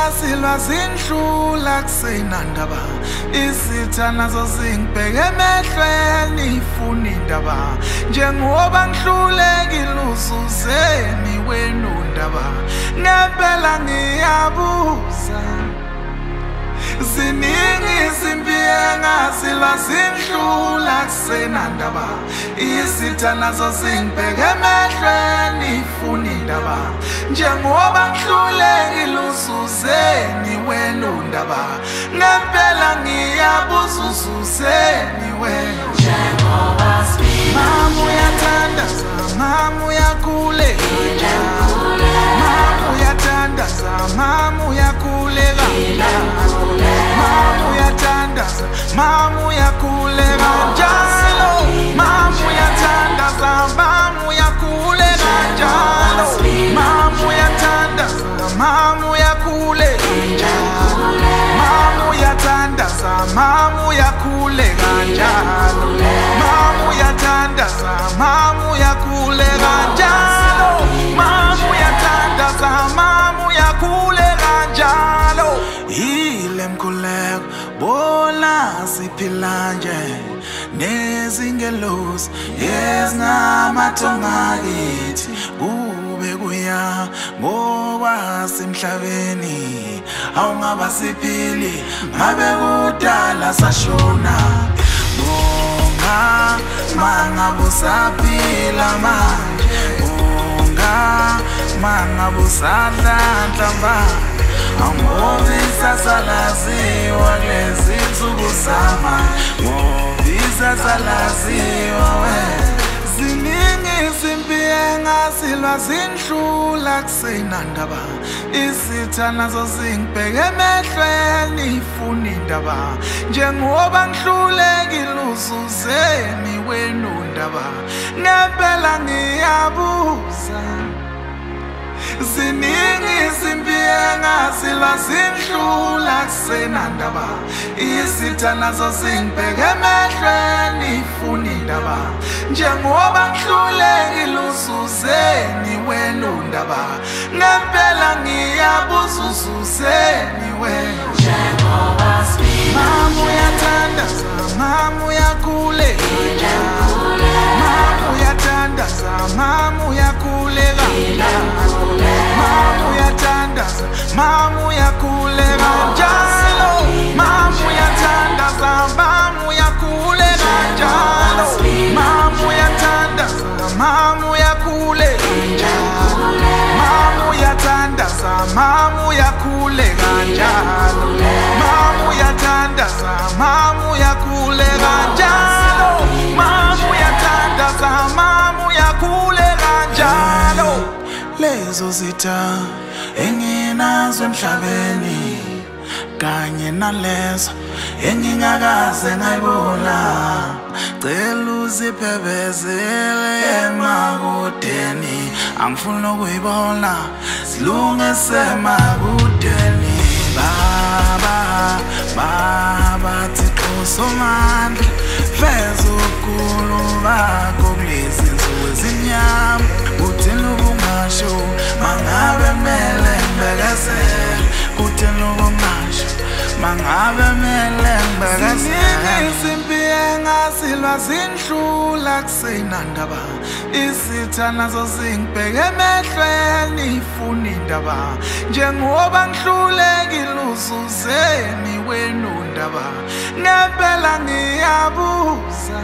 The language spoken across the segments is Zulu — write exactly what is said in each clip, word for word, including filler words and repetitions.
ngasilwa zindlula kusenandaba isitha nazo zingibheke emehlweni ifuna indaba njengoba ngihlulekile uzuzeni wena undaba ngempela ngiyabuza ziningi izimpi engasilwa zindlula kusenandaba isitha nazo zingibheke emehlweni ifuna indaba njengoba ngihlulekile uzuzeni wena undaba ngempela ngiyabuza uzuzeni wena njengoba mama uyathandaza mama uyakhuleka mama uyathandaza mama uyakhuleka mama uyathandaza mama uyakhuleka njalo mama uyathandaza mama uyakhuleka njalo mama uyathandaza mama uyakhuleka njalo mama uyathandaza mama uyakhuleka njalo mama uyathandaza mama uyakhuleka njalo mama uyathandaza mama uyakhuleka njalo ile mkhuleko bona siphila nje nezingelosi ezingamathonga kithi kube kuya ngoba semhlabeni awungaba siphili ngabe kudala sashona bonga mangabe usaphila manje bonga mangabe usadla manje Ngobisa salaziwa kulezi nsuku zamanje Ngobisa salaziwa we ziningi izimpi engasilwa zindlula kusenandaba isitha nazo zingibheke emehlweni ifuna indaba njengoba ngihlulekile uzuzeni wena undaba ngempela ngiyabuza ziningi izimpi engasilwa zindlula kusenandaba isitha nazo zingibheke emehlweni ifuna indaba njengoba ngihlulekile uzuzeni wena undaba ngempela ngiyabuza uzuzeni wena njengoba mama uyathandaza mama uyakhuleka mama uyathandaza mama uyakhuleka mama uyathandaza mama uyakhuleka njalo mama uyathandaza mama uyakhuleka njalo mama uyathandaza mama uyakhuleka njalo mama uyathandaza mama uyakhuleka njalo mama uyathandaza mama uyakhuleka njalo mama uyathandaza mama uyakhuleka njalo lezo zitha enginazo emhlabeni kanye nalezo engingakaze ngayibona cela uziphebezele emakudeni angifuni ukuyibona silunge semakudeni baba baba Thixo Somandla veza ubukhulu bakho kulezi nsuku ezimnyama kutheni ubungasho mangabe mele ngibekezele kutheni ubungasho mangabe mele ngibekezele izimpi engasilwa zindlula kusenandaba isitha nazo zingibheke emehlweni ifuna indaba njengoba ngihlulekile uzuzeni wena undaba ngempela ngiyabuza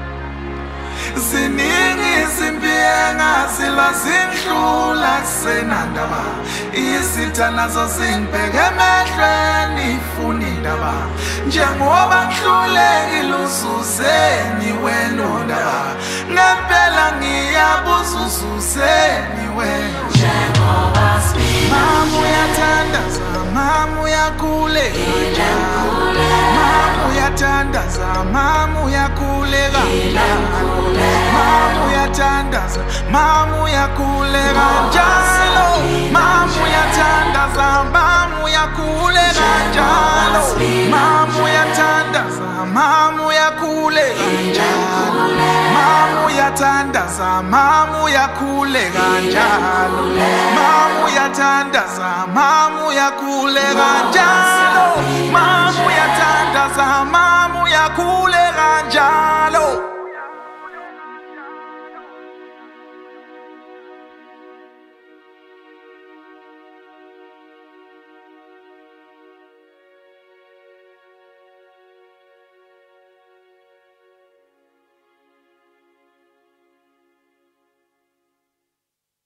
ziningi izimpi engasilwa zindlula kusenandaba isitha nazo zingibheke emehlweni ifuna indaba njengoba ngihlulekile uzuzeni wena undaba ngempela ngiyabuza uzuzeni wena njengoba mama uyathandaza mama uyakhuleka mama uyathandaza mama uyakhuleka mama uyathandaza mama uyakhuleka njalo mama uyathandaza mama uyakhuleka njalo mama uyathandaza mama uyakhuleka njalo mama uyathandaza mama uyakhuleka njalo mama uyathandaza mama uyakhuleka njalo mama uyathandaza mama uyakhuleka